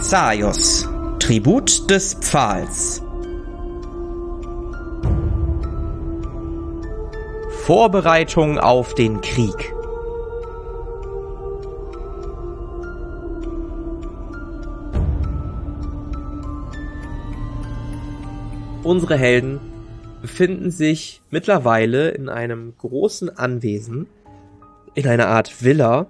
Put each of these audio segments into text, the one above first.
Zaios, Tribut des Pfahls. Vorbereitung auf den Krieg. Unsere Helden befinden sich mittlerweile in einem großen Anwesen, in einer Art Villa,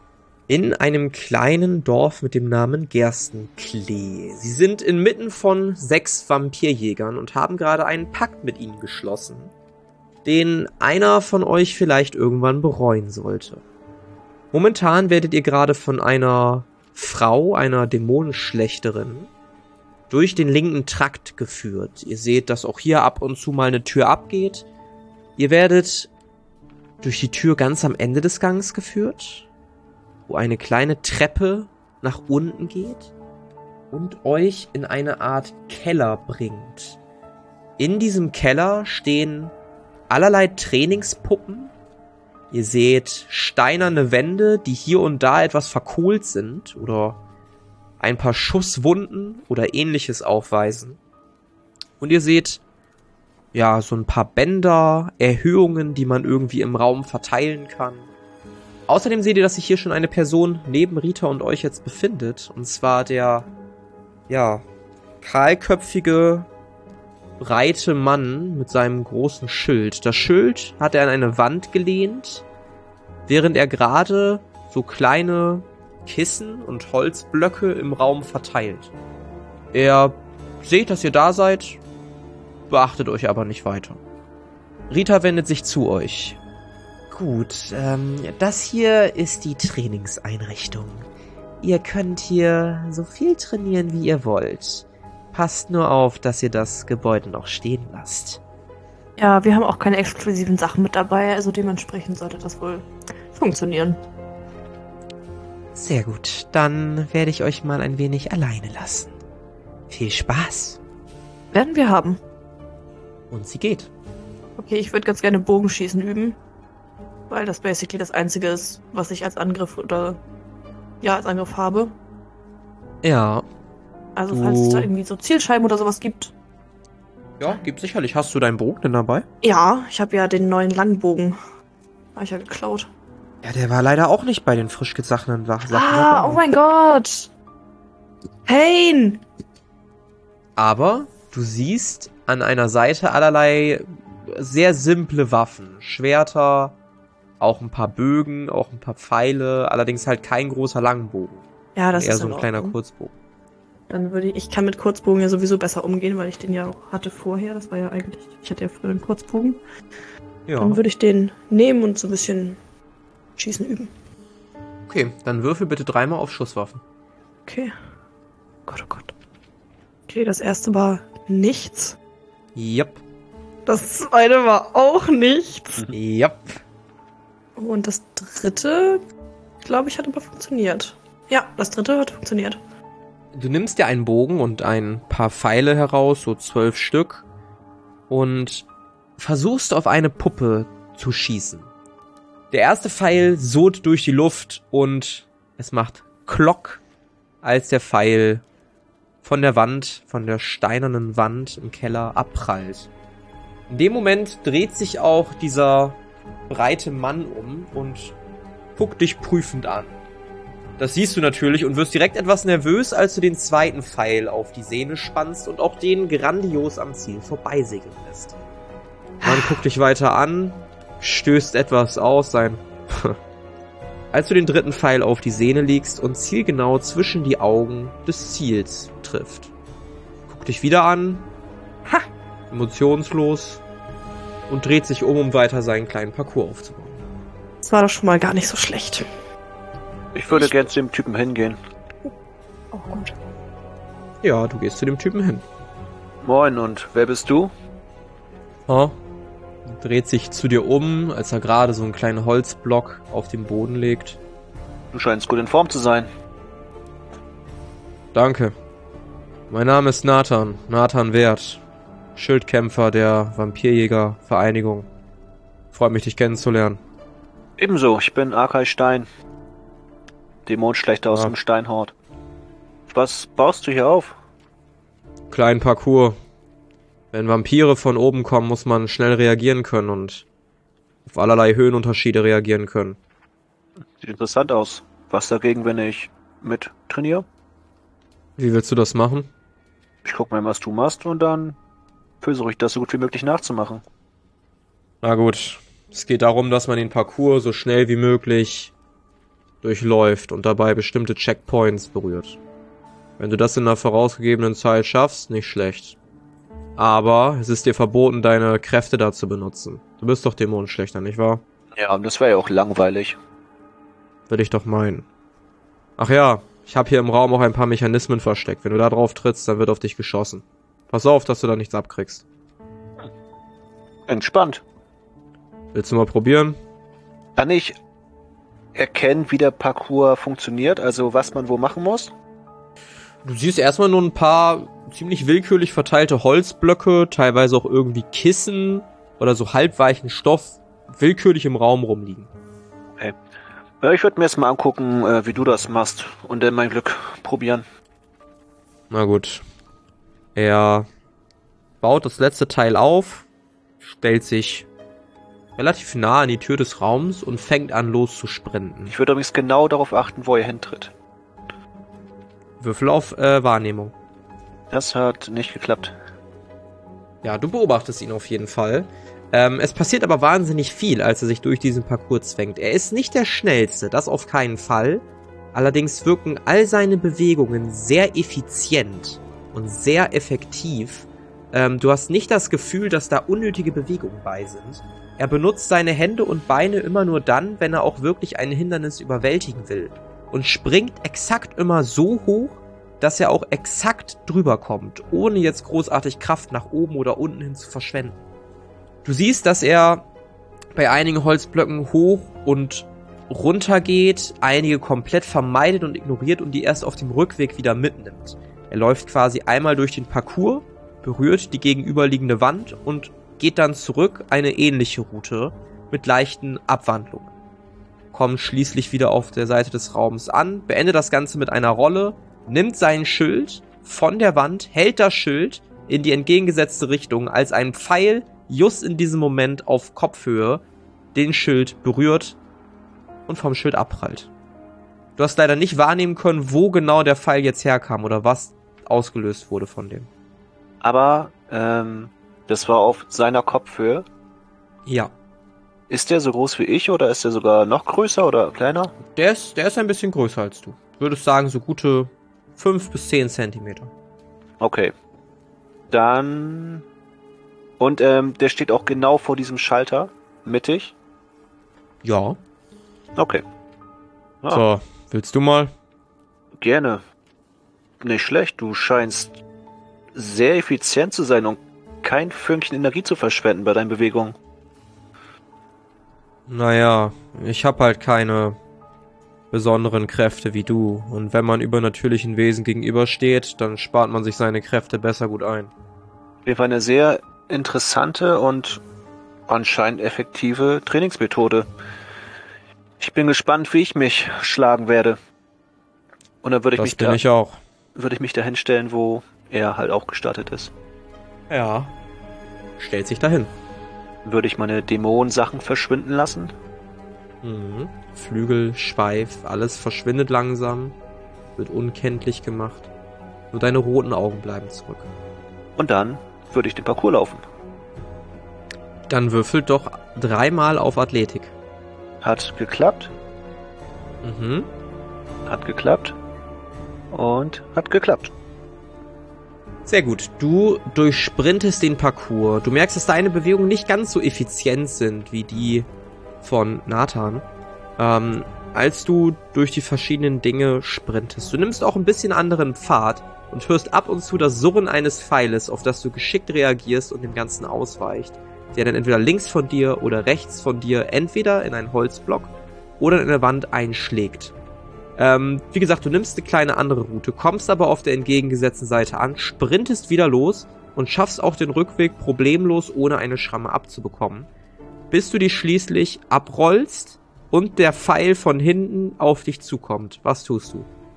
in einem kleinen Dorf mit dem Namen Gerstenklee. Sie sind inmitten von 6 Vampirjägern und haben gerade einen Pakt mit ihnen geschlossen, den einer von euch vielleicht irgendwann bereuen sollte. Momentan werdet ihr gerade von einer Frau, einer Dämonenschlechterin, durch den linken Trakt geführt. Ihr seht, dass auch hier ab und zu mal eine Tür abgeht. Ihr werdet durch die Tür ganz am Ende des Ganges geführt, wo eine kleine Treppe nach unten geht und euch in eine Art Keller bringt. In diesem Keller stehen allerlei Trainingspuppen. Ihr seht steinerne Wände, die hier und da etwas verkohlt sind oder ein paar Schusswunden oder ähnliches aufweisen. Und ihr seht, ja, so ein paar Bänder, Erhöhungen, die man irgendwie im Raum verteilen kann. Außerdem seht ihr, dass sich hier schon eine Person neben Rita und euch jetzt befindet. Und zwar der, ja, kahlköpfige, breite Mann mit seinem großen Schild. Das Schild hat er an eine Wand gelehnt, während er gerade so kleine Kissen und Holzblöcke im Raum verteilt. Er seht, dass ihr da seid, beachtet euch aber nicht weiter. Rita wendet sich zu euch. Gut, das hier ist die Trainingseinrichtung. Ihr könnt hier so viel trainieren, wie ihr wollt. Passt nur auf, dass ihr das Gebäude noch stehen lasst. Ja, wir haben auch keine exklusiven Sachen mit dabei, also dementsprechend sollte das wohl funktionieren. Sehr gut, dann werde ich euch mal ein wenig alleine lassen. Viel Spaß. Werden wir haben. Und sie geht. Okay, ich würde ganz gerne Bogenschießen üben, weil das basically das Einzige ist, was ich als Angriff als Angriff habe. Ja. Also falls es da irgendwie so Zielscheiben oder sowas gibt. Ja, gibt sicherlich. Hast du deinen Bogen denn dabei? Ja, ich habe ja den neuen Langbogen. Habe ich ja geklaut. Ja, der war leider auch nicht bei den frisch gesachenen Sachen. Oh mein Gott! Pain! Aber du siehst an einer Seite allerlei sehr simple Waffen. Schwerter, auch ein paar Bögen, auch ein paar Pfeile, allerdings halt kein großer Langbogen. Ja, das eher ist so ein kleiner Kurzbogen. Dann ich kann mit Kurzbogen ja sowieso besser umgehen, weil ich den ja auch hatte vorher. Das war ja eigentlich, ich hatte ja früher einen Kurzbogen. Ja. Dann würde ich den nehmen und so ein bisschen Schießen üben. Okay, dann würfel bitte 3-mal auf Schusswaffen. Okay. Gott, oh Gott. Okay, das erste war nichts. Yep. Das zweite war auch nichts. Yep. Und das dritte, glaube ich, hat aber funktioniert. Ja, das dritte hat funktioniert. Du nimmst dir einen Bogen und ein paar Pfeile heraus, so 12 Stück, und versuchst auf eine Puppe zu schießen. Der erste Pfeil surrt durch die Luft und es macht Klock, als der Pfeil von der Wand, von der steinernen Wand im Keller abprallt. In dem Moment dreht sich auch dieser breite Mann um und guckt dich prüfend an. Das siehst du natürlich und wirst direkt etwas nervös, als du den zweiten Pfeil auf die Sehne spannst und auch den grandios am Ziel vorbeisegeln lässt. Man guckt dich weiter an, stößt etwas aus, als du den dritten Pfeil auf die Sehne legst und zielgenau zwischen die Augen des Ziels trifft. Guckt dich wieder an, emotionslos, und dreht sich um weiter seinen kleinen Parcours aufzubauen. Das war doch schon mal gar nicht so schlecht. Ich würde gern zu dem Typen hingehen. Oh, gut. Ja, du gehst zu dem Typen hin. Moin, und wer bist du? Dreht sich zu dir um, als er gerade so einen kleinen Holzblock auf den Boden legt. Du scheinst gut in Form zu sein. Danke. Mein Name ist Nathan Werth. Schildkämpfer der Vampirjäger-Vereinigung. Freut mich, dich kennenzulernen. Ebenso, ich bin Arkai Stein. Dämonenschlechter aus dem Steinhort. Was baust du hier auf? Kleinen Parcours. Wenn Vampire von oben kommen, muss man schnell reagieren können und auf allerlei Höhenunterschiede reagieren können. Sieht interessant aus. Was dagegen, wenn ich mit trainiere? Wie willst du das machen? Ich guck mal, was du machst und dann versuche ich das so gut wie möglich nachzumachen. Na gut, es geht darum, dass man den Parcours so schnell wie möglich durchläuft und dabei bestimmte Checkpoints berührt. Wenn du das in einer vorausgegebenen Zeit schaffst, nicht schlecht. Aber es ist dir verboten, deine Kräfte da zu benutzen. Du bist doch Dämonenschlechter, nicht wahr? Ja, und das wäre ja auch langweilig. Würde ich doch meinen. Ach ja, ich habe hier im Raum auch ein paar Mechanismen versteckt. Wenn du da drauf trittst, dann wird auf dich geschossen. Pass auf, dass du da nichts abkriegst. Entspannt. Willst du mal probieren? Kann ich erkennen, wie der Parcours funktioniert? Also was man wo machen muss? Du siehst erstmal nur ein paar ziemlich willkürlich verteilte Holzblöcke, teilweise auch irgendwie Kissen oder so halbweichen Stoff willkürlich im Raum rumliegen. Okay. Ja, ich würde mir jetzt mal angucken, wie du das machst und dann mein Glück probieren. Na gut. Er baut das letzte Teil auf, stellt sich relativ nah an die Tür des Raums und fängt an loszusprinten. Ich würde übrigens genau darauf achten, wo er hintritt. Würfel auf Wahrnehmung. Das hat nicht geklappt. Ja, du beobachtest ihn auf jeden Fall. Es passiert aber wahnsinnig viel, als er sich durch diesen Parcours zwängt. Er ist nicht der Schnellste, das auf keinen Fall. Allerdings wirken all seine Bewegungen sehr effizient und sehr effektiv. Du hast nicht das Gefühl, dass da unnötige Bewegungen bei sind. Er benutzt seine Hände und Beine immer nur dann, wenn er auch wirklich ein Hindernis überwältigen will. Und springt exakt immer so hoch, dass er auch exakt drüber kommt, ohne jetzt großartig Kraft nach oben oder unten hin zu verschwenden. Du siehst, dass er bei einigen Holzblöcken hoch und runter geht, einige komplett vermeidet und ignoriert und die erst auf dem Rückweg wieder mitnimmt. Er läuft quasi einmal durch den Parcours, berührt die gegenüberliegende Wand und geht dann zurück eine ähnliche Route mit leichten Abwandlungen. Kommt schließlich wieder auf der Seite des Raums an, beendet das Ganze mit einer Rolle, nimmt sein Schild von der Wand, hält das Schild in die entgegengesetzte Richtung, als ein Pfeil just in diesem Moment auf Kopfhöhe den Schild berührt und vom Schild abprallt. Du hast leider nicht wahrnehmen können, wo genau der Pfeil jetzt herkam oder was ausgelöst wurde von dem. Aber, das war auf seiner Kopfhöhe. Ja. Ist der so groß wie ich oder ist der sogar noch größer oder kleiner? Der ist ein bisschen größer als du. Würdest sagen, so gute 5 bis 10 Zentimeter. Okay. Dann... Und der steht auch genau vor diesem Schalter, mittig? Ja. Okay. Ah. So, willst du mal? Gerne. Nicht schlecht, du scheinst sehr effizient zu sein und kein Fünkchen Energie zu verschwenden bei deinen Bewegungen. Naja, ich hab halt keine besonderen Kräfte wie du. Und wenn man übernatürlichen Wesen gegenübersteht, dann spart man sich seine Kräfte besser gut ein. Auf jeden Fall eine sehr interessante und anscheinend effektive Trainingsmethode. Ich bin gespannt, wie ich mich schlagen werde. Und dann würde ich mich da hinstellen, wo er halt auch gestartet ist. Ja. Stellt sich dahin. Würde ich meine Dämonensachen verschwinden lassen? Mhm. Flügel, Schweif, alles verschwindet langsam, wird unkenntlich gemacht. Nur deine roten Augen bleiben zurück. Und dann würde ich den Parcours laufen. Dann würfelt doch 3-mal auf Athletik. Hat geklappt. Mhm. Hat geklappt. Und hat geklappt. Sehr gut. Du durchsprintest den Parcours. Du merkst, dass deine Bewegungen nicht ganz so effizient sind wie die von Nathan. Als du durch die verschiedenen Dinge sprintest. Du nimmst auch ein bisschen anderen Pfad und hörst ab und zu das Surren eines Pfeiles, auf das du geschickt reagierst und dem Ganzen ausweicht, der dann entweder links von dir oder rechts von dir entweder in einen Holzblock oder in eine Wand einschlägt. Wie gesagt, du nimmst eine kleine andere Route, kommst aber auf der entgegengesetzten Seite an, sprintest wieder los und schaffst auch den Rückweg problemlos, ohne eine Schramme abzubekommen, bis du dich schließlich abrollst und der Pfeil von hinten auf dich zukommt. Was tust du?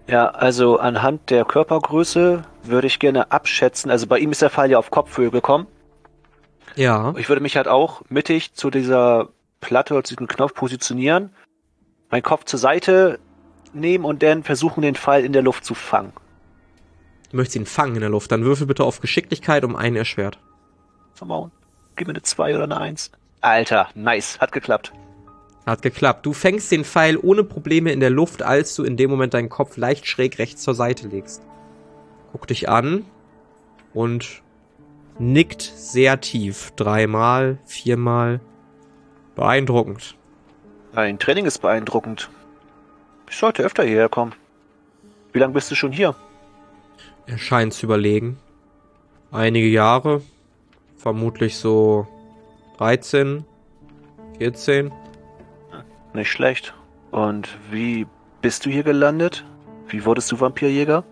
Ja, also anhand der Körpergröße würde ich gerne abschätzen. Also bei ihm ist der Pfeil ja auf Kopfhöhe gekommen. Ja. Ich würde mich halt auch mittig zu dieser Platte oder zu diesem Knopf positionieren, meinen Kopf zur Seite nehmen und dann versuchen, den Pfeil in der Luft zu fangen. Du möchtest ihn fangen in der Luft. Dann würfel bitte auf Geschicklichkeit um 1 erschwert. Vermauen. Gib mir eine 2 oder eine 1. Alter, nice. Hat geklappt. Hat geklappt. Du fängst den Pfeil ohne Probleme in der Luft, als du in dem Moment deinen Kopf leicht schräg rechts zur Seite legst. Guck dich an und nickt sehr tief. 3-mal, 4-mal. Beeindruckend. Dein Training ist beeindruckend. Ich sollte öfter hierher kommen. Wie lange bist du schon hier? Er scheint zu überlegen. Einige Jahre. Vermutlich so 13, 14. Nicht schlecht. Und wie bist du hier gelandet? Wie wurdest du Vampirjäger?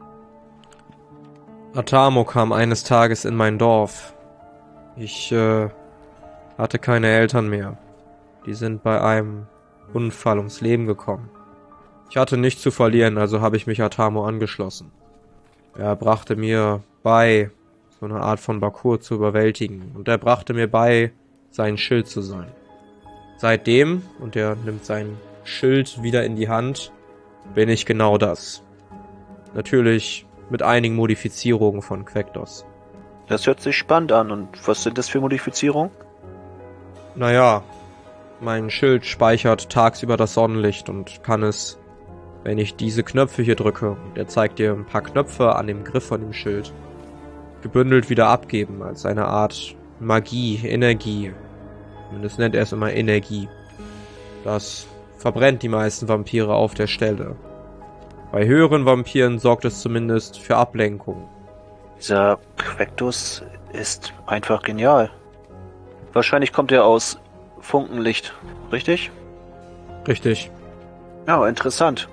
Atamo kam eines Tages in mein Dorf. Ich hatte keine Eltern mehr. Die sind bei einem Unfall ums Leben gekommen. Ich hatte nichts zu verlieren, also habe ich mich Atamo angeschlossen. Er brachte mir bei, so eine Art von Parcours zu überwältigen. Und er brachte mir bei, sein Schild zu sein. Seitdem, und er nimmt sein Schild wieder in die Hand, bin ich genau das. Natürlich mit einigen Modifizierungen von Quektos. Das hört sich spannend an. Und was sind das für Modifizierungen? Naja, mein Schild speichert tagsüber das Sonnenlicht und kann es, wenn ich diese Knöpfe hier drücke, und er zeigt dir ein paar Knöpfe an dem Griff von dem Schild, gebündelt wieder abgeben, als eine Art Magie, Energie. Zumindest nennt er es immer Energie. Das verbrennt die meisten Vampire auf der Stelle. Bei höheren Vampiren sorgt es zumindest für Ablenkung. Dieser Quektus ist einfach genial. Wahrscheinlich kommt er aus Funkenlicht, richtig? Richtig. Ja, interessant.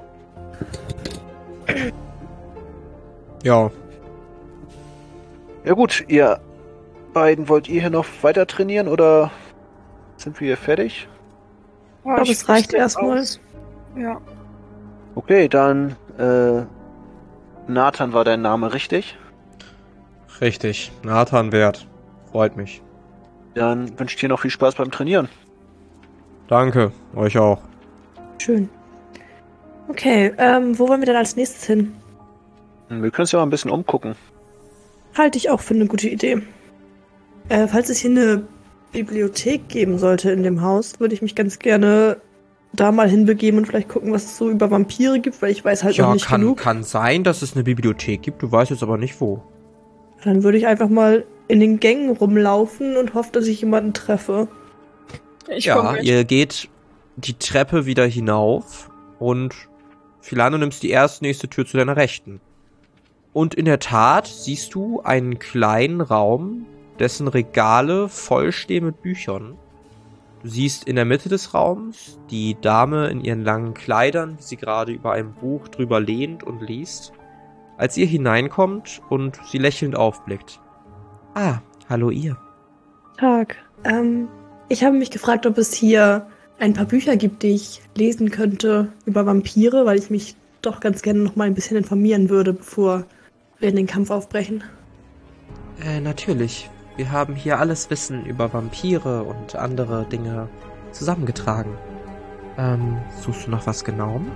Ja. Ja gut, ihr beiden, wollt ihr hier noch weiter trainieren oder sind wir hier fertig? Ich glaube, es reicht erstmal. Ja. Okay, dann Nathan war dein Name, richtig? Richtig. Nathan Wert. Freut mich. Dann wünsche ich dir noch viel Spaß beim Trainieren. Danke. Euch auch. Schön. Okay, wo wollen wir denn als nächstes hin? Wir können uns ja mal ein bisschen umgucken. Halte ich auch für eine gute Idee. Falls es hier eine Bibliothek geben sollte in dem Haus, würde ich mich ganz gerne da mal hinbegeben und vielleicht gucken, was es so über Vampire gibt, weil ich weiß halt noch nicht genug. Kann sein, dass es eine Bibliothek gibt, du weißt jetzt aber nicht wo. Dann würde ich einfach mal in den Gängen rumlaufen und hoffe, dass ich jemanden treffe. Ihr geht die Treppe wieder hinauf und Philando nimmst die nächste Tür zu deiner Rechten. Und in der Tat siehst du einen kleinen Raum, dessen Regale vollstehen mit Büchern. Du siehst in der Mitte des Raums die Dame in ihren langen Kleidern, wie sie gerade über ein Buch drüber lehnt und liest, als ihr hineinkommt und sie lächelnd aufblickt. Ah, hallo ihr. Tag. Ich habe mich gefragt, ob es hier ein paar Bücher gibt, die ich lesen könnte über Vampire, weil ich mich doch ganz gerne noch mal ein bisschen informieren würde, bevor wir in den Kampf aufbrechen. Natürlich. Wir haben hier alles Wissen über Vampire und andere Dinge zusammengetragen. Suchst du noch was Genauem?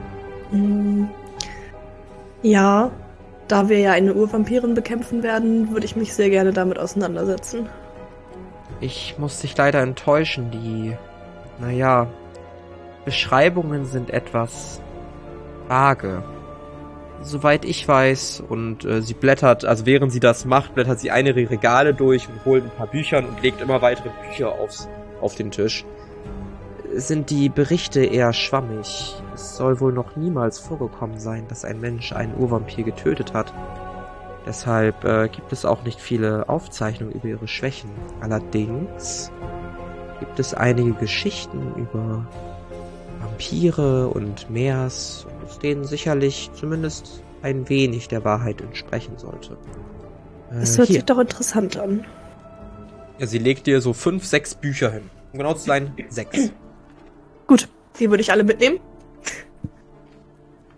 Ja, da wir ja eine Urvampirin bekämpfen werden, würde ich mich sehr gerne damit auseinandersetzen. Ich muss dich leider enttäuschen. Die, Beschreibungen sind etwas vage. Soweit ich weiß, und sie blättert, also während sie das macht, blättert sie eine ihrer Regale durch und holt ein paar Bücher und legt immer weitere Bücher auf den Tisch. Sind die Berichte eher schwammig. Es soll wohl noch niemals vorgekommen sein, dass ein Mensch einen Urvampir getötet hat. Deshalb gibt es auch nicht viele Aufzeichnungen über ihre Schwächen. Allerdings gibt es einige Geschichten über Vampire und Meers, aus denen sicherlich zumindest ein wenig der Wahrheit entsprechen sollte. Das hört sich doch interessant an. Ja, sie legt dir so 5, 6 Bücher hin. Um genau zu sein, 6. Gut, die würde ich alle mitnehmen.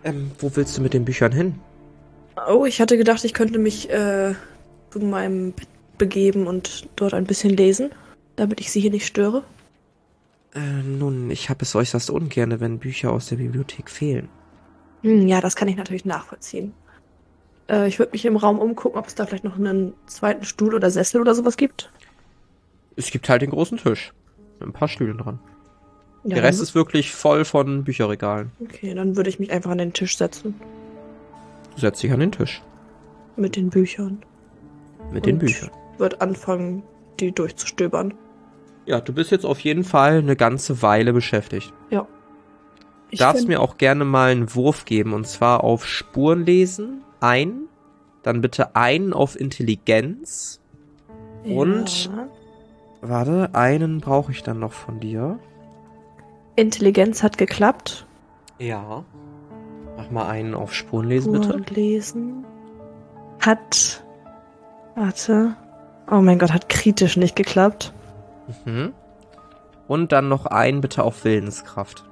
Wo willst du mit den Büchern hin? Oh, ich hatte gedacht, ich könnte mich zu meinem Bett begeben und dort ein bisschen lesen, damit ich sie hier nicht störe. Nun, ich habe es äußerst ungerne, wenn Bücher aus der Bibliothek fehlen. Ja, das kann ich natürlich nachvollziehen. Ich würde mich im Raum umgucken, ob es da vielleicht noch einen zweiten Stuhl oder Sessel oder sowas gibt. Es gibt halt den großen Tisch. Mit ein paar Stühlen dran. Ja, Der Rest ist wirklich voll von Bücherregalen. Okay, dann würde ich mich einfach an den Tisch setzen. Du setzt dich an den Tisch. Mit den Büchern. Mit den Und Büchern. Wird anfangen, die durchzustöbern. Ja, du bist jetzt auf jeden Fall eine ganze Weile beschäftigt. Ja. Du darfst mir auch gerne mal einen Wurf geben, und zwar auf Spurenlesen dann bitte einen auf Intelligenz und, warte, einen brauche ich dann noch von dir. Intelligenz hat geklappt. Ja. Mach mal einen auf Spurenlesen, bitte. Und lesen hat, warte, oh mein Gott, hat kritisch nicht geklappt. Mhm. Und dann noch einen bitte auf Willenskraft.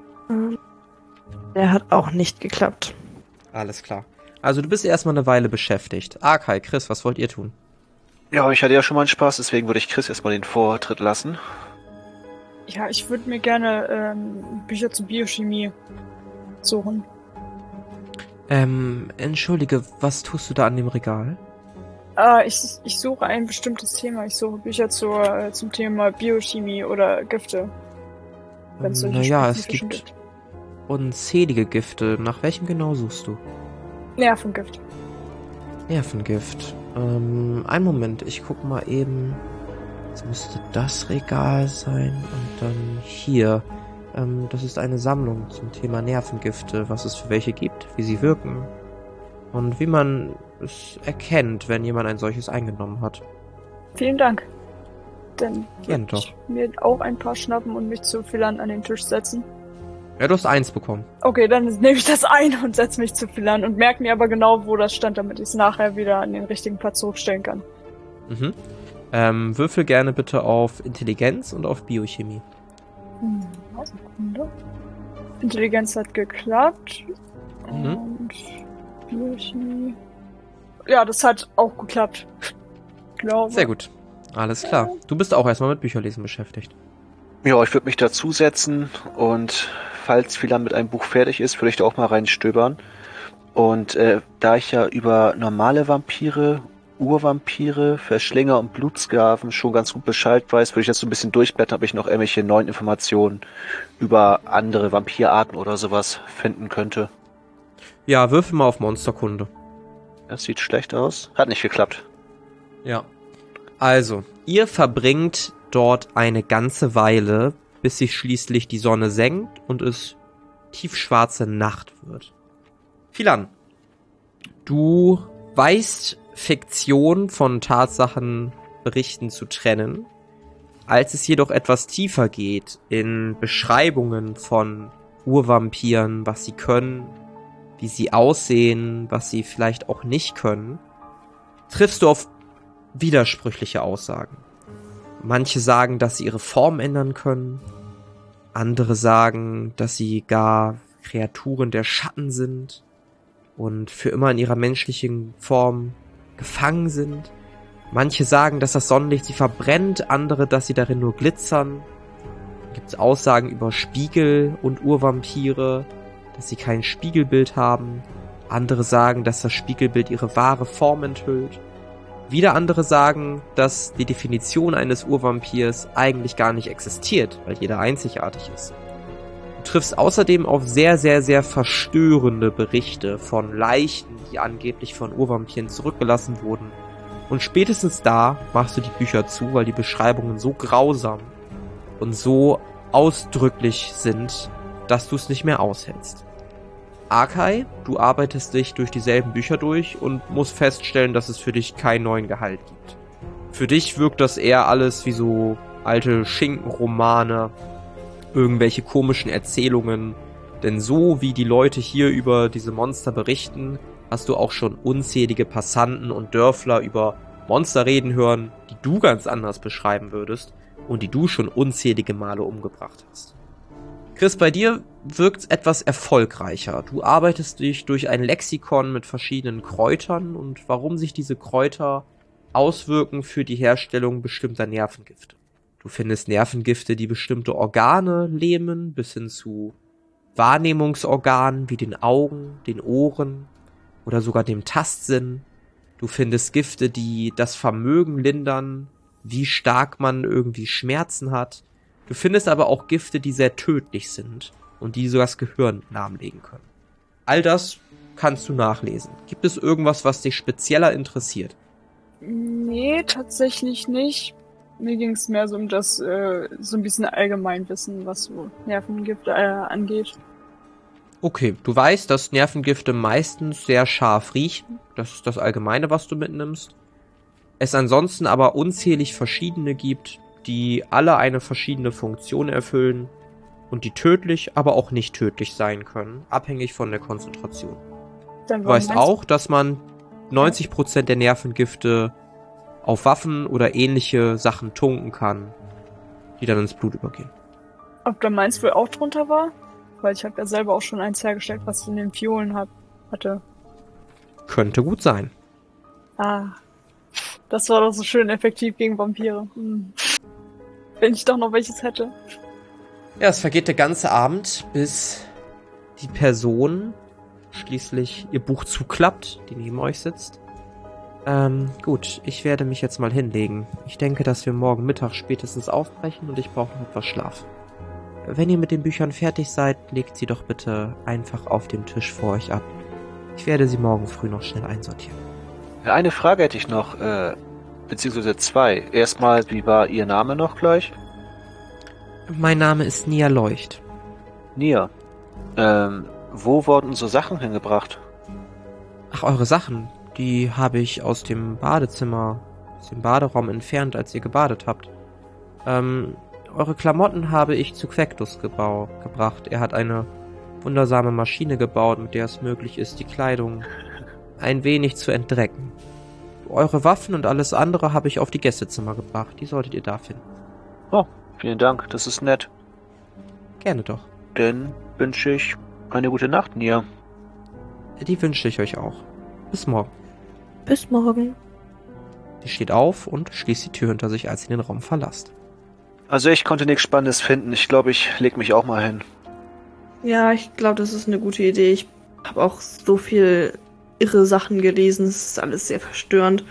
Der hat auch nicht geklappt. Alles klar. Also du bist erstmal eine Weile beschäftigt. Arkai, Chris, was wollt ihr tun? Ja, ich hatte ja schon mal einen Spaß, deswegen würde ich Chris erstmal den Vortritt lassen. Ja, ich würde mir gerne Bücher zur Biochemie suchen. Entschuldige, was tust du da an dem Regal? Ich suche ein bestimmtes Thema. Ich suche Bücher zum Thema Biochemie oder Gifte. Wenn's solche Naja, es spezifischen gibt unzählige Gifte. Nach welchem genau suchst du? Nervengift. Nervengift. Einen Moment, ich guck mal eben. Jetzt müsste das Regal sein und dann hier. Das ist eine Sammlung zum Thema Nervengifte, was es für welche gibt, wie sie wirken und wie man es erkennt, wenn jemand ein solches eingenommen hat. Vielen Dank. Dann Gern würde ich mir auch ein paar schnappen und mich zu Philan an den Tisch setzen. Ja, du hast 1 bekommen. Okay, dann nehme ich das ein und setze mich zu Philan und merke mir aber genau, wo das stand, damit ich es nachher wieder an den richtigen Platz hochstellen kann. Mhm. Würfel gerne bitte auf Intelligenz und auf Biochemie. Sekunde. Intelligenz hat geklappt. Mhm. Und Biochemie. Ja, das hat auch geklappt. Ich glaube. Sehr gut. Alles klar. Du bist auch erstmal mit Bücherlesen beschäftigt. Ja, ich würde mich dazusetzen und falls Philan mit einem Buch fertig ist, würde ich da auch mal reinstöbern. Und da ich ja über normale Vampire, Urvampire, Verschlinger und Blutsklaven schon ganz gut Bescheid weiß, würde ich jetzt so ein bisschen durchblättern, ob ich noch irgendwelche neuen Informationen über andere Vampirarten oder sowas finden könnte. Ja, würfel mal auf Monsterkunde. Das sieht schlecht aus. Hat nicht geklappt. Ja. Also, ihr verbringt dort eine ganze Weile, bis sich schließlich die Sonne senkt und es tiefschwarze Nacht wird. Philan, du weißt Fiktion von Tatsachenberichten zu trennen. Als es jedoch etwas tiefer geht in Beschreibungen von Urvampiren, was sie können, wie sie aussehen, was sie vielleicht auch nicht können, triffst du auf widersprüchliche Aussagen. Manche sagen, dass sie ihre Form ändern können. Andere sagen, dass sie gar Kreaturen der Schatten sind und für immer in ihrer menschlichen Form gefangen sind. Manche sagen, dass das Sonnenlicht sie verbrennt, andere, dass sie darin nur glitzern. Gibt es Aussagen über Spiegel und Urvampire, dass sie kein Spiegelbild haben. Andere sagen, dass das Spiegelbild ihre wahre Form enthüllt. Wieder andere sagen, dass die Definition eines Urvampirs eigentlich gar nicht existiert, weil jeder einzigartig ist. Du triffst außerdem auf sehr, sehr, sehr verstörende Berichte von Leichen, die angeblich von Urvampiren zurückgelassen wurden. Und spätestens da machst du die Bücher zu, weil die Beschreibungen so grausam und so ausdrücklich sind, dass du es nicht mehr aushältst. Arkai, du arbeitest dich durch dieselben Bücher durch und musst feststellen, dass es für dich keinen neuen Gehalt gibt. Für dich wirkt das eher alles wie so alte Schinkenromane, irgendwelche komischen Erzählungen, denn so wie die Leute hier über diese Monster berichten, hast du auch schon unzählige Passanten und Dörfler über Monster reden hören, die du ganz anders beschreiben würdest und die du schon unzählige Male umgebracht hast. Chris, bei dir wirkt es etwas erfolgreicher. Du arbeitest dich durch ein Lexikon mit verschiedenen Kräutern und warum sich diese Kräuter auswirken für die Herstellung bestimmter Nervengifte. Du findest Nervengifte, die bestimmte Organe lähmen, bis hin zu Wahrnehmungsorganen wie den Augen, den Ohren oder sogar dem Tastsinn. Du findest Gifte, die das Vermögen lindern, wie stark man irgendwie Schmerzen hat. Du findest aber auch Gifte, die sehr tödlich sind und die sogar das Gehirn lahmlegen können. All das kannst du nachlesen. Gibt es irgendwas, was dich spezieller interessiert? Nee, tatsächlich nicht. Mir ging es mehr so um das, so ein bisschen Allgemeinwissen, was so Nervengifte angeht. Okay, du weißt, dass Nervengifte meistens sehr scharf riechen. Das ist das Allgemeine, was du mitnimmst. Es ansonsten aber unzählig verschiedene gibt, die alle eine verschiedene Funktion erfüllen und die tödlich, aber auch nicht tödlich sein können, abhängig von der Konzentration. Du weißt auch, dass man 90% der Nervengifte auf Waffen oder ähnliche Sachen tunken kann, die dann ins Blut übergehen. Ob da meins wohl auch drunter war? Weil ich habe ja selber auch schon eins hergestellt, was ich in den Fiolen hatte. Könnte gut sein. Ah, das war doch so schön effektiv gegen Vampire. Wenn ich doch noch welches hätte. Ja, es vergeht der ganze Abend, bis die Person schließlich ihr Buch zuklappt, die neben euch sitzt. Gut, ich werde mich jetzt mal hinlegen. Ich denke, dass wir morgen Mittag spätestens aufbrechen und ich brauche noch etwas Schlaf. Wenn ihr mit den Büchern fertig seid, legt sie doch bitte einfach auf dem Tisch vor euch ab. Ich werde sie morgen früh noch schnell einsortieren. Eine Frage hätte ich noch, beziehungsweise zwei. Erstmal, wie war Ihr Name noch gleich? Mein Name ist Nia Leucht. Nia. Wo wurden unsere Sachen hingebracht? Ach, eure Sachen, die habe ich aus dem Badezimmer, aus dem Baderaum entfernt, als ihr gebadet habt. Eure Klamotten habe ich zu Quectus gebracht. Er hat eine wundersame Maschine gebaut, mit der es möglich ist, die Kleidung ein wenig zu entdrecken. Eure Waffen und alles andere habe ich auf die Gästezimmer gebracht. Die solltet ihr da finden. Oh, vielen Dank, das ist nett. Gerne doch. Dann wünsche ich eine gute Nacht, Nia. Die wünsche ich euch auch. Bis morgen. Bis morgen. Sie steht auf und schließt die Tür hinter sich, als ihr den Raum verlasst. Also ich konnte nichts Spannendes finden. Ich glaube, ich leg mich auch mal hin. Ja, ich glaube, das ist eine gute Idee. Ich habe auch so viel irre Sachen gelesen. Es ist alles sehr verstörend.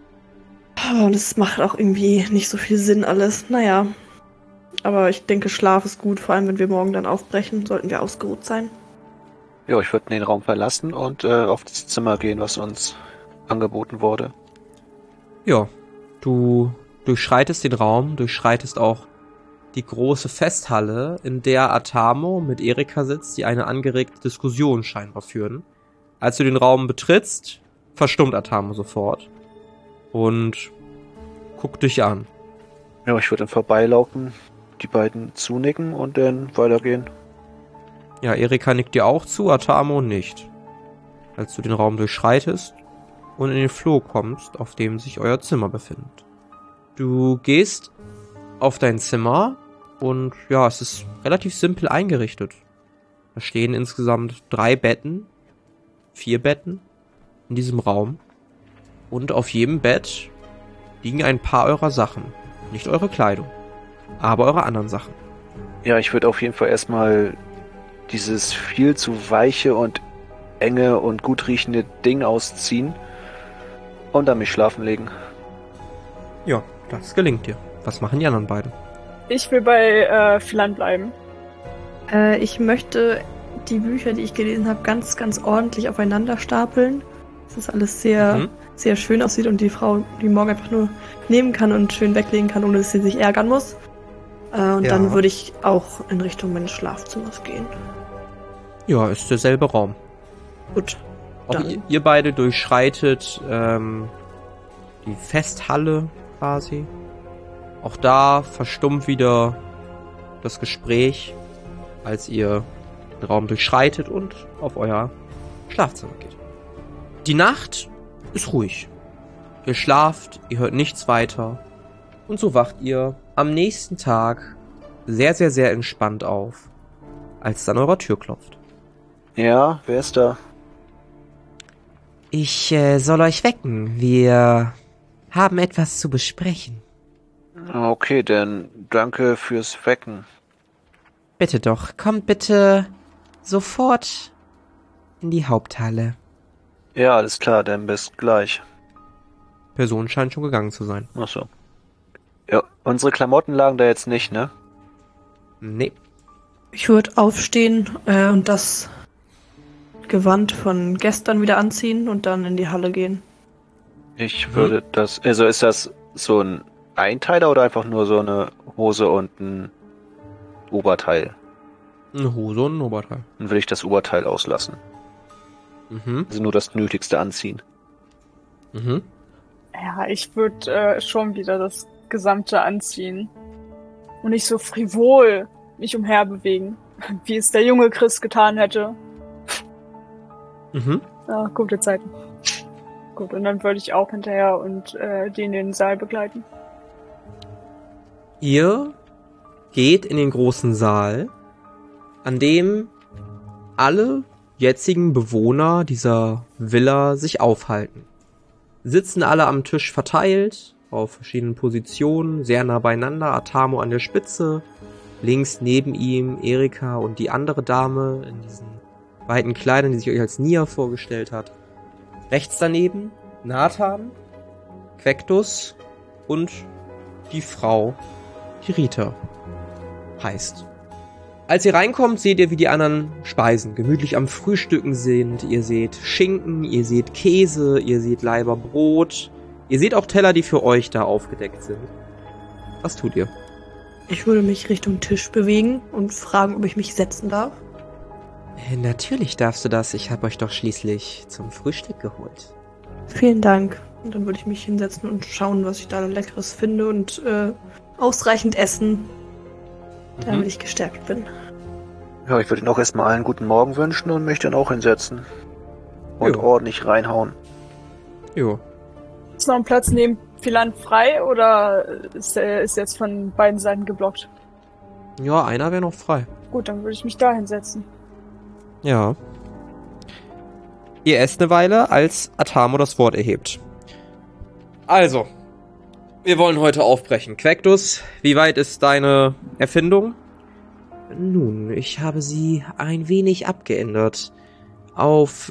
Und es macht auch irgendwie nicht so viel Sinn alles. Naja. Aber ich denke, Schlaf ist gut. Vor allem, wenn wir morgen dann aufbrechen, sollten wir ausgeruht sein. Ja, ich würde den Raum verlassen und auf das Zimmer gehen, was uns angeboten wurde. Ja, du durchschreitest den Raum, durchschreitest auch die große Festhalle, in der Atamo mit Erika sitzt, die eine angeregte Diskussion scheinbar führen. Als du den Raum betrittst, verstummt Atamo sofort und guckt dich an. Ja, ich würde dann vorbeilaufen, die beiden zunicken und dann weitergehen. Ja, Erika nickt dir auch zu, Atamo nicht. Als du den Raum durchschreitest und in den Flur kommst, auf dem sich euer Zimmer befindet. Du gehst auf dein Zimmer und ja, es ist relativ simpel eingerichtet. Da stehen insgesamt 4 Betten in diesem Raum. Und auf jedem Bett liegen ein paar eurer Sachen. Nicht eure Kleidung, aber eure anderen Sachen. Ja, ich würde auf jeden Fall erstmal dieses viel zu weiche und enge und gut riechende Ding ausziehen und dann mich schlafen legen. Ja, das gelingt dir. Was machen die anderen beiden? Ich will bei Philan bleiben. Ich möchte die Bücher, die ich gelesen habe, ganz, ganz ordentlich aufeinander stapeln. Dass das alles sehr, sehr schön aussieht und die Frau die morgen einfach nur nehmen kann und schön weglegen kann, ohne dass sie sich ärgern muss. Und dann würde ich auch in Richtung meines Schlafzimmers gehen. Ja, ist derselbe Raum. Gut. Auch ihr beide durchschreitet die Festhalle quasi. Auch da verstummt wieder das Gespräch, als ihr den Raum durchschreitet und auf euer Schlafzimmer geht. Die Nacht ist ruhig. Ihr schlaft, ihr hört nichts weiter. Und so wacht ihr am nächsten Tag sehr, sehr, sehr entspannt auf. als es an eurer Tür klopft. Ja, wer ist da? Ich soll euch wecken. Wir haben etwas zu besprechen. Okay, dann danke fürs Wecken. Bitte doch, kommt bitte sofort in die Haupthalle. Ja, alles klar, dann bis gleich. Person scheint schon gegangen zu sein. Ach so. Ja, unsere Klamotten lagen da jetzt nicht, ne? Nee. Ich würde aufstehen und das Gewand von gestern wieder anziehen und dann in die Halle gehen. Ich würde das... Also ist das so ein Einteiler oder einfach nur so eine Hose und ein Oberteil? Eine Hose und ein Oberteil. Dann will ich das Oberteil auslassen. Mhm. Also nur das Nötigste anziehen. Mhm. Ja, ich würde schon wieder das Gesamte anziehen. Und nicht so frivol mich umherbewegen, wie es der junge Chris getan hätte. Mhm. Ah, gute Zeiten. Gut, und dann würde ich auch hinterher und den in den Saal begleiten. Ihr geht in den großen Saal, an dem alle jetzigen Bewohner dieser Villa sich aufhalten. Sitzen alle am Tisch verteilt, auf verschiedenen Positionen, sehr nah beieinander, Atamo an der Spitze, links neben ihm Erika und die andere Dame in diesen weiten Kleidern, die sich euch als Nia vorgestellt hat. Rechts daneben Nathan, Quektus und die Frau, die Rita heißt. Als ihr reinkommt, seht ihr, wie die anderen speisen, gemütlich am Frühstücken sind. Ihr seht Schinken, ihr seht Käse, ihr seht Laiber Brot. Ihr seht auch Teller, die für euch da aufgedeckt sind. Was tut ihr? Ich würde mich Richtung Tisch bewegen und fragen, ob ich mich setzen darf. Natürlich darfst du das. Ich habe euch doch schließlich zum Frühstück geholt. Vielen Dank. Und dann würde ich mich hinsetzen und schauen, was ich da Leckeres finde und ausreichend essen, damit ich gestärkt bin. Ja, ich würde Ihnen auch erstmal allen guten Morgen wünschen und mich dann auch hinsetzen. Und Jo. ordentlich reinhauen. Jo. Ist noch ein Platz neben Philan frei oder ist jetzt von beiden Seiten geblockt? Ja, einer wäre noch frei. Gut, dann würde ich mich da hinsetzen. Ja. Ihr esst eine Weile, als Atamo das Wort erhebt. Also, wir wollen heute aufbrechen. Quektus, wie weit ist deine Erfindung? Nun, ich habe sie ein wenig abgeändert. Auf,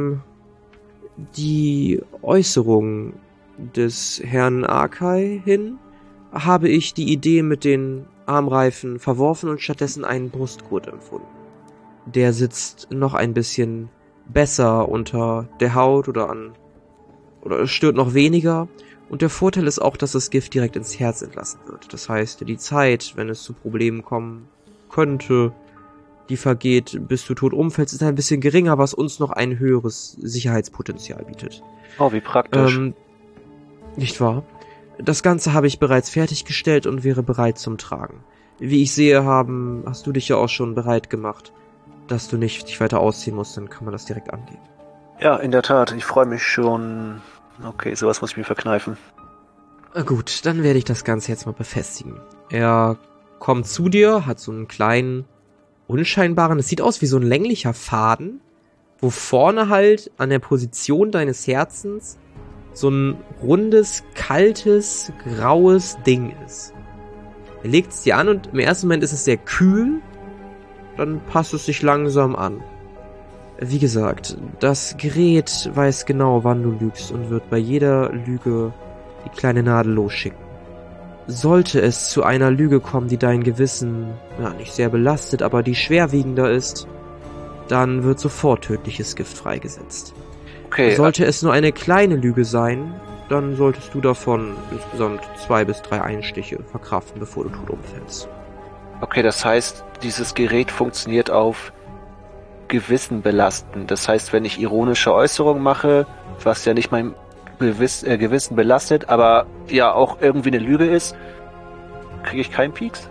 die Äußerung des Herrn Arkai hin habe ich die Idee mit den Armreifen verworfen und stattdessen einen Brustgurt empfunden. Der sitzt noch ein bisschen besser unter der Haut oder stört noch weniger. Und der Vorteil ist auch, dass das Gift direkt ins Herz entlassen wird. Das heißt, die Zeit, wenn es zu Problemen kommen könnte, die vergeht, bis du tot umfällst, ist ein bisschen geringer, was uns noch ein höheres Sicherheitspotenzial bietet. Oh, wie praktisch. Nicht wahr? Das Ganze habe ich bereits fertiggestellt und wäre bereit zum Tragen. Wie ich sehe, hast du dich ja auch schon bereit gemacht, dass du nicht dich weiter ausziehen musst, dann kann man das direkt angehen. Ja, in der Tat, ich freue mich schon. Okay, sowas muss ich mir verkneifen. Gut, dann werde ich das Ganze jetzt mal befestigen. Er kommt zu dir, hat so einen kleinen, unscheinbaren, es sieht aus wie so ein länglicher Faden, wo vorne halt an der Position deines Herzens so ein rundes, kaltes, graues Ding ist. Er legt es dir an und im ersten Moment ist es sehr kühl, dann passt es sich langsam an. Wie gesagt, das Gerät weiß genau, wann du lügst und wird bei jeder Lüge die kleine Nadel losschicken. Sollte es zu einer Lüge kommen, die dein Gewissen, nicht sehr belastet, aber die schwerwiegender ist, dann wird sofort tödliches Gift freigesetzt. Okay. Sollte es nur eine kleine Lüge sein, dann solltest du davon insgesamt 2 bis 3 Einstiche verkraften, bevor du tot umfällst. Okay, das heißt, dieses Gerät funktioniert auf Gewissen belasten. Das heißt, wenn ich ironische Äußerungen mache, was ja nicht mein Gewissen belastet, aber ja auch irgendwie eine Lüge ist, kriege ich keinen Pieks?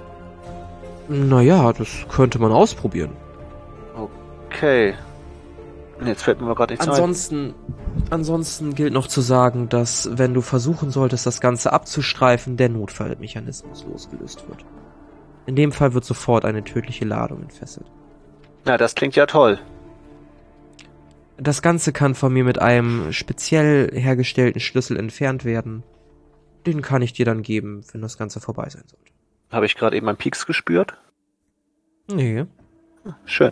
Naja, das könnte man ausprobieren. Okay. Jetzt fällt mir gerade nichts ein. Ansonsten gilt noch zu sagen, dass, wenn du versuchen solltest, das Ganze abzustreifen, der Notfallmechanismus losgelöst wird. In dem Fall wird sofort eine tödliche Ladung entfesselt. Na, das klingt ja toll. Das Ganze kann von mir mit einem speziell hergestellten Schlüssel entfernt werden. Den kann ich dir dann geben, wenn das Ganze vorbei sein sollte. Habe ich gerade eben einen Pieks gespürt? Nee. Schön.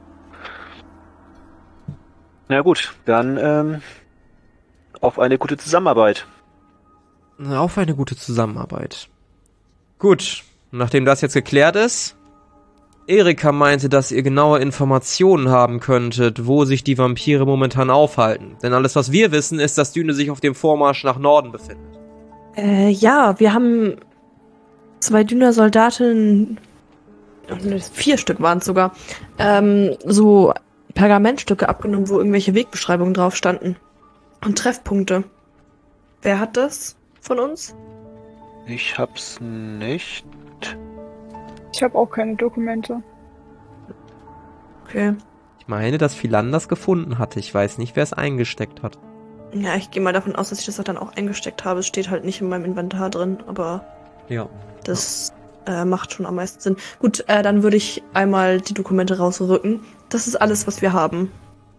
Na gut, dann auf eine gute Zusammenarbeit. Auf eine gute Zusammenarbeit. Gut, nachdem das jetzt geklärt ist, Erika meinte, dass ihr genaue Informationen haben könntet, wo sich die Vampire momentan aufhalten. Denn alles, was wir wissen, ist, dass Düne sich auf dem Vormarsch nach Norden befindet. Ja, wir haben 2 Dünner-Soldatinnen, 4 Stück waren es sogar, so Pergamentstücke abgenommen, wo irgendwelche Wegbeschreibungen drauf standen. Und Treffpunkte. Wer hat das von uns? Ich hab's nicht. Ich habe auch keine Dokumente. Okay. Ich meine, dass Philan das gefunden hatte. Ich weiß nicht, wer es eingesteckt hat. Ja, ich gehe mal davon aus, dass ich das dann auch eingesteckt habe. Es steht halt nicht in meinem Inventar drin, aber Ja. das macht schon am meisten Sinn. Gut, dann würde ich einmal die Dokumente rausrücken. Das ist alles, was wir haben.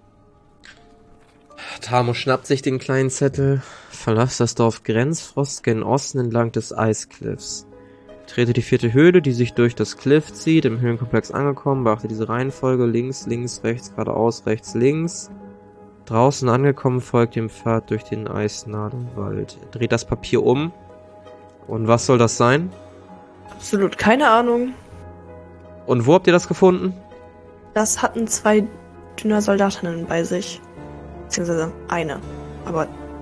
Tamo schnappt sich den kleinen Zettel. Verlasst das Dorf Grenzfrost gen Osten entlang des Eiskliffs. Trete die 4. Höhle, die sich durch das Cliff zieht. Im Höhlenkomplex angekommen. Beachte diese Reihenfolge. Links, links, rechts, geradeaus, rechts, links. Draußen angekommen, folgt dem Pfad durch den Eisnadelwald. Dreht das Papier um. Und was soll das sein? Absolut keine Ahnung. Und wo habt ihr das gefunden? Das hatten 2 Dünner-Soldatinnen bei sich. Beziehungsweise eine. Aber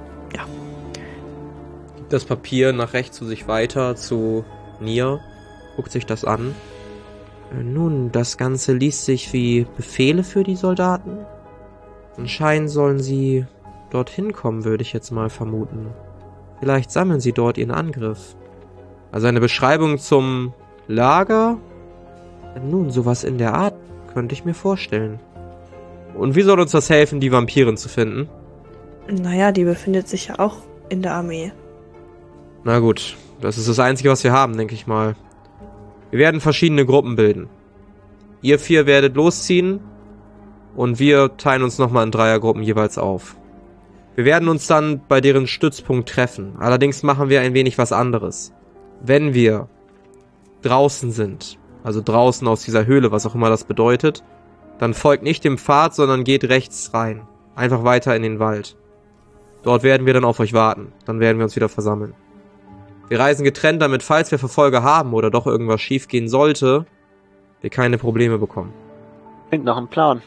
Gibt das Papier nach rechts zu sich weiter zu Nia. Guckt sich das an. Nun, das Ganze liest sich wie Befehle für die Soldaten. Anscheinend sollen sie dorthin kommen, würde ich jetzt mal vermuten. Vielleicht sammeln sie dort ihren Angriff. Also eine Beschreibung zum Lager? Nun, sowas in der Art könnte ich mir vorstellen. Und wie soll uns das helfen, die Vampirin zu finden? naja, die befindet sich ja auch in der Armee. Na gut, das ist das Einzige, was wir haben, denke ich mal. Wir werden verschiedene Gruppen bilden. Ihr 4 werdet losziehen und wir teilen uns nochmal in Dreiergruppen jeweils auf. Wir werden uns dann bei deren Stützpunkt treffen. Allerdings machen wir ein wenig was anderes. Wenn wir draußen sind, also draußen aus dieser Höhle, was auch immer das bedeutet, dann folgt nicht dem Pfad, sondern geht rechts rein. Einfach weiter in den Wald. Dort werden wir dann auf euch warten. Dann werden wir uns wieder versammeln. Wir reisen getrennt, damit, falls wir Verfolger haben oder doch irgendwas schiefgehen sollte, wir keine Probleme bekommen. Klingt nach einem Plan.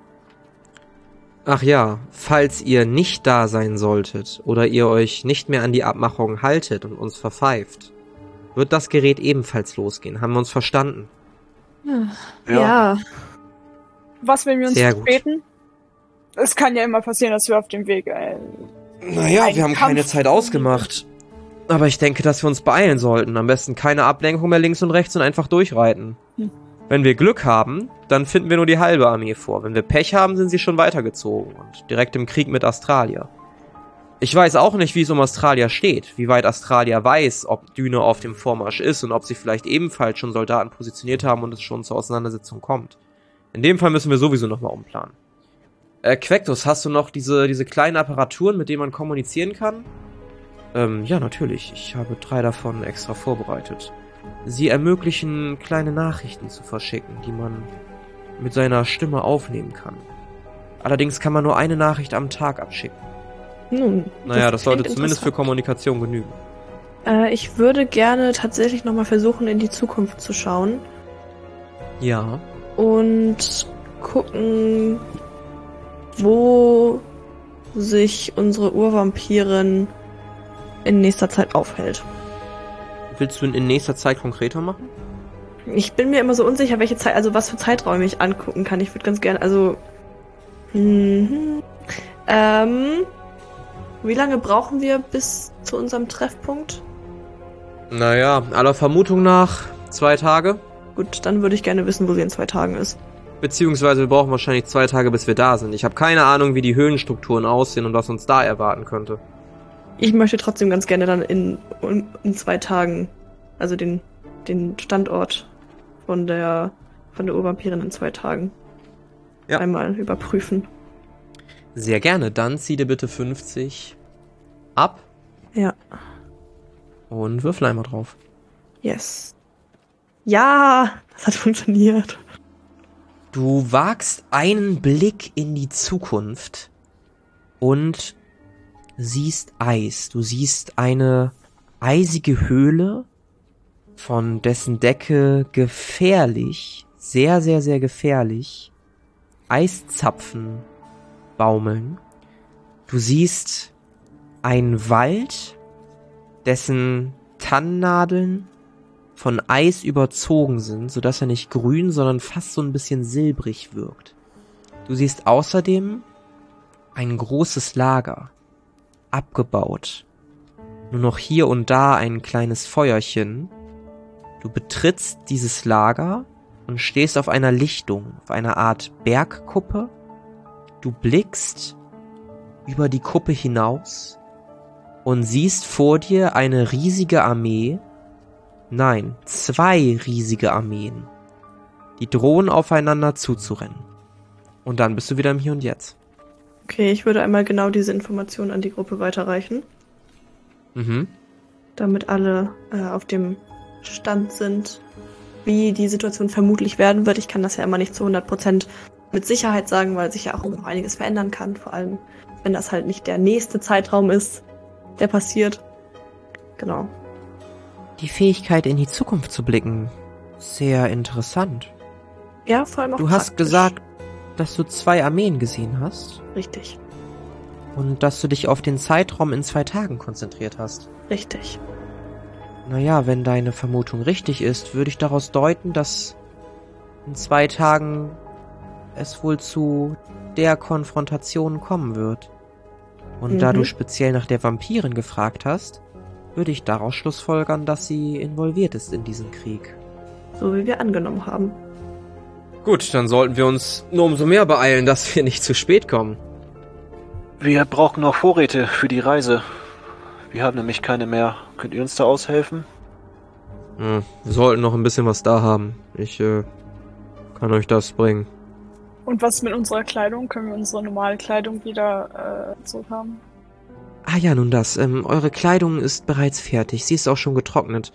Ach ja, falls ihr nicht da sein solltet oder ihr euch nicht mehr an die Abmachung haltet und uns verpfeift, wird das Gerät ebenfalls losgehen. Haben wir uns verstanden? Ja. Was, wenn wir uns Sehr gut. verspäten? Es kann ja immer passieren, dass wir auf dem Weg Naja, Ein wir haben keine Kampf- Zeit ausgemacht. Aber ich denke, dass wir uns beeilen sollten. Am besten keine Ablenkung mehr links und rechts und einfach durchreiten. Wenn wir Glück haben, dann finden wir nur die halbe Armee vor. Wenn wir Pech haben, sind sie schon weitergezogen und direkt im Krieg mit Astralia. Ich weiß auch nicht, wie es um Astralia steht, wie weit Astralia weiß, ob Düne auf dem Vormarsch ist und ob sie vielleicht ebenfalls schon Soldaten positioniert haben und es schon zur Auseinandersetzung kommt. In dem Fall müssen wir sowieso nochmal umplanen. Quectus, hast du noch diese kleinen Apparaturen, mit denen man kommunizieren kann? Ja, natürlich. Ich habe 3 davon extra vorbereitet. Sie ermöglichen, kleine Nachrichten zu verschicken, die man mit seiner Stimme aufnehmen kann. Allerdings kann man nur eine Nachricht am Tag abschicken. Nun, Naja, das sollte klingt zumindest für interessant. Kommunikation genügen. Ich würde gerne tatsächlich nochmal versuchen, in die Zukunft zu schauen Ja. und gucken, wo sich unsere Urvampirin in nächster Zeit aufhält. Willst du in nächster Zeit konkreter machen? Ich bin mir immer so unsicher, welche Zeit, also was für Zeiträume ich angucken kann. Ich würde ganz gerne, also wie lange brauchen wir bis zu unserem Treffpunkt? Naja, aller Vermutung nach 2 Tage. Gut, dann würde ich gerne wissen, wo sie in 2 Tagen ist. Beziehungsweise wir brauchen wahrscheinlich 2 Tage, bis wir da sind. Ich habe keine Ahnung, wie die Höhlenstrukturen aussehen und was uns da erwarten könnte. Ich möchte trotzdem ganz gerne dann in 2 Tagen, also den Standort von der Urvampirin in 2 Tagen. Ja. einmal überprüfen. Sehr gerne. Dann zieh dir bitte 50 ab Ja. und würfel einmal drauf. Yes. Ja, das hat funktioniert. Du wagst einen Blick in die Zukunft und siehst Eis. Du siehst eine eisige Höhle, von dessen Decke gefährlich, sehr, sehr, sehr gefährlich, Eiszapfen baumeln. Du siehst einen Wald, dessen Tannennadeln von Eis überzogen sind, sodass er nicht grün, sondern fast so ein bisschen silbrig wirkt. Du siehst außerdem ein großes Lager, abgebaut. Nur noch hier und da ein kleines Feuerchen. Du betrittst dieses Lager und stehst auf einer Lichtung, auf einer Art Bergkuppe. Du blickst über die Kuppe hinaus und siehst vor dir eine riesige Armee. Nein, 2 riesige Armeen. Die drohen aufeinander zuzurennen. Und dann bist du wieder im Hier und Jetzt. Okay, ich würde einmal genau diese Information an die Gruppe weiterreichen, Mhm. damit alle auf dem Stand sind, wie die Situation vermutlich werden wird. Ich kann das ja immer nicht zu 100% mit Sicherheit sagen, weil sich ja auch noch einiges verändern kann. Vor allem, wenn das halt nicht der nächste Zeitraum ist, der passiert. Genau. Die Fähigkeit, in die Zukunft zu blicken. Sehr interessant. Ja, vor allem auch Du hast praktisch. gesagt, dass du 2 Armeen gesehen hast Richtig, und dass du dich auf den Zeitraum in 2 Tagen konzentriert hast. richtig. Naja, wenn deine Vermutung richtig ist, würde ich daraus deuten, dass in 2 Tagen es wohl zu der Konfrontation kommen wird. Und da du speziell nach der Vampirin gefragt hast, würde ich daraus schlussfolgern, dass sie involviert ist in diesen Krieg. So wie wir angenommen haben. Gut, dann sollten wir uns nur umso mehr beeilen, dass wir nicht zu spät kommen. Wir brauchen noch Vorräte für die Reise. Wir haben nämlich keine mehr. Könnt ihr uns da aushelfen? Wir sollten noch ein bisschen was da haben. Ich kann euch das bringen. Und was mit unserer Kleidung? Können wir unsere normale Kleidung wieder zurückhaben? Ah ja, nun das. Eure Kleidung ist bereits fertig. Sie ist auch schon getrocknet.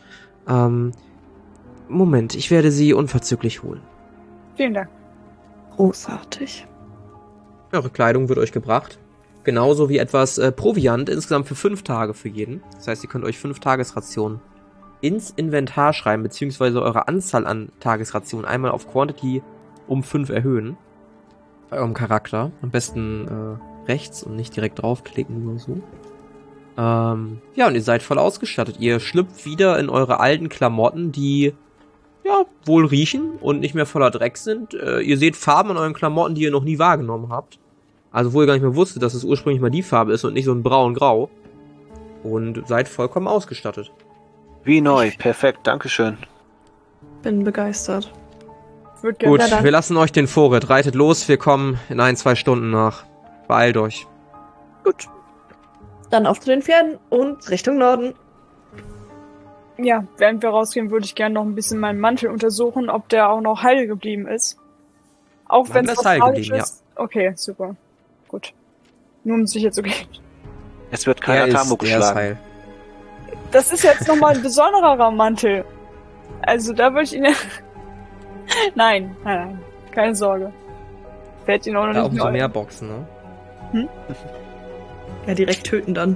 Moment, ich werde sie unverzüglich holen. Vielen Dank. Großartig. Eure Kleidung wird euch gebracht. Genauso wie etwas Proviant, insgesamt für 5 Tage für jeden. Das heißt, ihr könnt euch 5 Tagesrationen ins Inventar schreiben, beziehungsweise eure Anzahl an Tagesrationen einmal auf Quantity um 5 erhöhen. Bei eurem Charakter. Am besten rechts und nicht direkt draufklicken oder so. Ja, und ihr seid voll ausgestattet. Ihr schlüpft wieder in eure alten Klamotten, die ja wohl riechen und nicht mehr voller Dreck sind. Ihr seht Farben an euren Klamotten, die ihr noch nie wahrgenommen habt. Also wo ihr gar nicht mehr wusstet, dass es ursprünglich mal die Farbe ist und nicht so ein braun-grau. Und seid vollkommen ausgestattet. Wie neu. Perfekt. Dankeschön. Bin begeistert. Würde gerne. Gut, wir lassen euch den Vorrat. Reitet los, wir kommen in 1-2 Stunden nach. Beeilt euch. Gut. Dann auf zu den Pferden und Richtung Norden. Ja, während wir rausgehen, würde ich gerne noch ein bisschen meinen Mantel untersuchen, ob der auch noch heil geblieben ist. Auch wenn Mantel es ist heil falsch geblieben, ist. Okay, super. Gut. Nur um sicher zu gehen. Es wird kein Atamo der ist geschlagen. heil. Das ist jetzt nochmal ein besonderer Mantel. Also da würde ich ihn ja... Nein, keine Sorge. Werd ihn auch noch Ja, nicht umso neu. mehr Boxen, ne? Ja, direkt töten dann.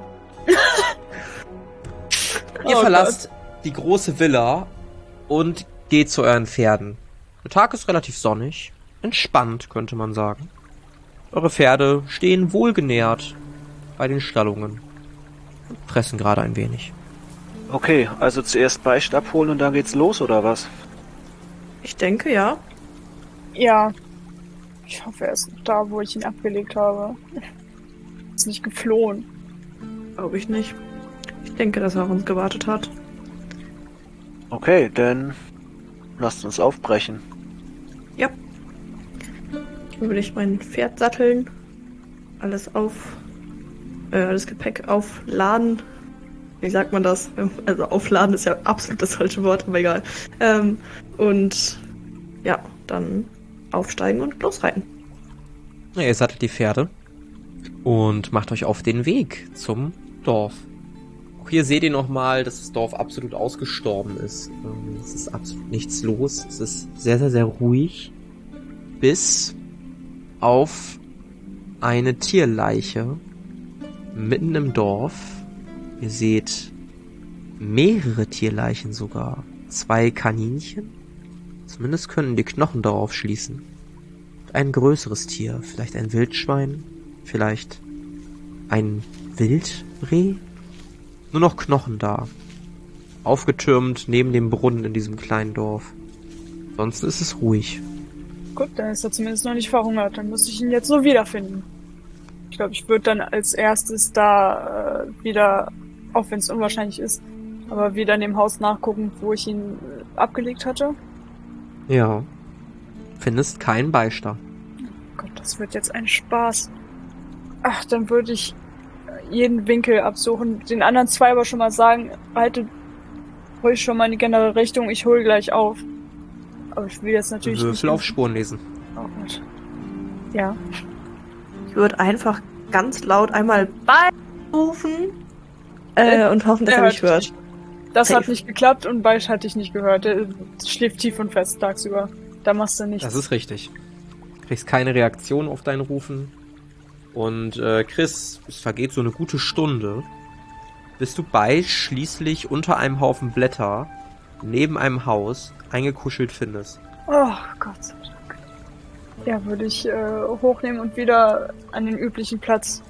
Ihr Oh verlasst die große Villa und geht zu euren Pferden. Der Tag ist relativ sonnig, entspannt, könnte man sagen. Eure Pferde stehen wohlgenährt bei den Stallungen und fressen gerade ein wenig. Okay, also zuerst Beicht abholen und dann geht's los, oder was? Ich denke, ja. Ja. Ich hoffe, er ist noch da, wo ich ihn abgelegt habe. Ist nicht geflohen. Glaube ich nicht. Ich denke, dass er auf uns gewartet hat. Okay, dann lasst uns aufbrechen. Ja. Dann würde ich mein Pferd satteln. Alles Gepäck aufladen. Wie sagt man das? Also aufladen ist ja absolut das falsche Wort, aber egal. Und ja, dann aufsteigen und losreiten. Ja, ihr sattelt die Pferde und macht euch auf den Weg zum Dorf. Auch hier seht ihr nochmal, dass das Dorf absolut ausgestorben ist. Es ist absolut nichts los. Es ist sehr, sehr, sehr ruhig. Bis auf eine Tierleiche mitten im Dorf. Ihr seht mehrere Tierleichen sogar. 2 Kaninchen. Zumindest können die Knochen darauf schließen. Ein größeres Tier. Vielleicht ein Wildschwein. Vielleicht ein Wildreh. Nur noch Knochen da. Aufgetürmt neben dem Brunnen in diesem kleinen Dorf. Sonst ist es ruhig. Gut, dann ist er zumindest noch nicht verhungert. Dann muss ich ihn jetzt nur wiederfinden. Ich glaube, ich würde dann als erstes da wieder, auch wenn es unwahrscheinlich ist, aber wieder in dem Haus nachgucken, wo ich ihn abgelegt hatte. Ja. Findest keinen Beistand. Gott, das wird jetzt ein Spaß. Ach, dann würde ich jeden Winkel absuchen. Den anderen 2 aber schon mal sagen, haltet ruhig schon mal in die generelle Richtung, ich hole gleich auf. Aber ich will jetzt natürlich Würfel auf Spuren lesen. Oh Gott. Ja. Ich würde einfach ganz laut einmal rufen und hoffen, dass er mich hört. Das Safe. hat nicht geklappt und Beisch hatte ich nicht gehört. Der schläft tief und fest tagsüber. Da machst du nichts. Das ist richtig. Du kriegst keine Reaktion auf dein Rufen. Und Chris, es vergeht so eine gute Stunde, bis du Beisch schließlich unter einem Haufen Blätter neben einem Haus eingekuschelt findest. Oh Gott sei Dank. Ja, würde ich hochnehmen und wieder an den üblichen Platz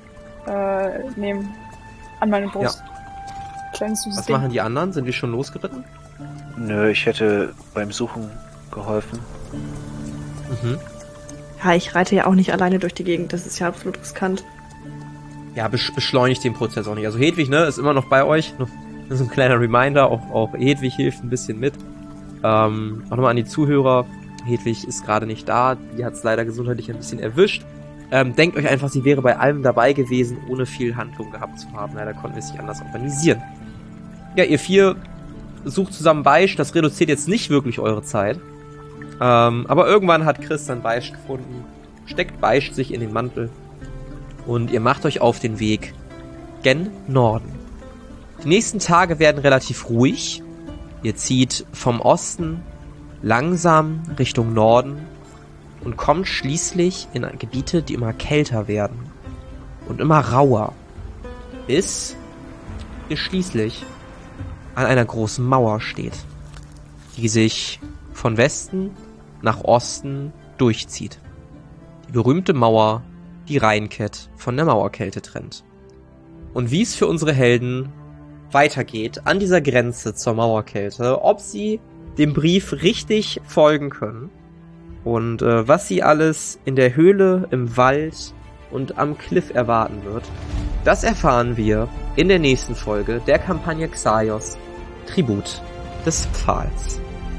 nehmen. An meine Brust. Ja. Kleines süßes Was Ding. machen die anderen? Sind die schon losgeritten? Nö, ich hätte beim Suchen geholfen. Mhm. Ja, ich reite ja auch nicht alleine durch die Gegend. Das ist ja absolut riskant. Ja, beschleunigt den Prozess auch nicht. Also Hedwig, ne, ist immer noch bei euch. Nur so ein kleiner Reminder, auch Hedwig hilft ein bisschen mit. Auch nochmal an die Zuhörer. Hedwig ist gerade nicht da. Die hat es leider gesundheitlich ein bisschen erwischt. Denkt euch einfach, sie wäre bei allem dabei gewesen, ohne viel Handlung gehabt zu haben. Leider konnten wir es nicht anders organisieren. Ja, ihr 4 sucht zusammen Beisch. Das reduziert jetzt nicht wirklich eure Zeit. Aber irgendwann hat Chris dann Beisch gefunden. Steckt Beisch sich in den Mantel. Und ihr macht euch auf den Weg gen Norden. Die nächsten Tage werden relativ ruhig. Ihr zieht vom Osten langsam Richtung Norden und kommt schließlich in Gebiete, die immer kälter werden und immer rauer, bis ihr schließlich an einer großen Mauer steht, die sich von Westen nach Osten durchzieht. Die berühmte Mauer, die Rheinkett von der Mauerkälte trennt. Und wie es für unsere Helden weitergeht an dieser Grenze zur Mauerkälte, ob sie dem Brief richtig folgen können und was sie alles in der Höhle, im Wald und am Cliff erwarten wird, das erfahren wir in der nächsten Folge der Kampagne Xaios, Tribut des Pfahls.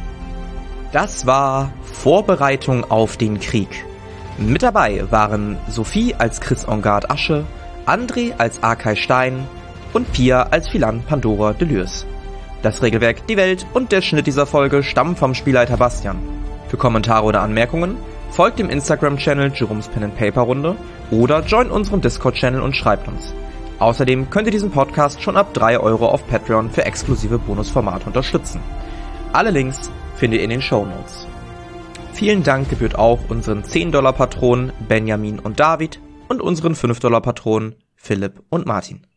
Das war Vorbereitung auf den Krieg. Mit dabei waren Sophie als Chris Engard Asche, André als Arkay Stein und Pia als Philan Pandora Delürs. Das Regelwerk, die Welt und der Schnitt dieser Folge stammen vom Spielleiter Bastian. Für Kommentare oder Anmerkungen folgt dem Instagram-Channel Jerome's Pen & Paper Runde oder joint unserem Discord-Channel und schreibt uns. Außerdem könnt ihr diesen Podcast schon ab 3 € auf Patreon für exklusive Bonusformate unterstützen. Alle Links findet ihr in den Shownotes. Vielen Dank gebührt auch unseren 10-$-Patronen Benjamin und David und unseren 5-$-Patronen Philipp und Martin.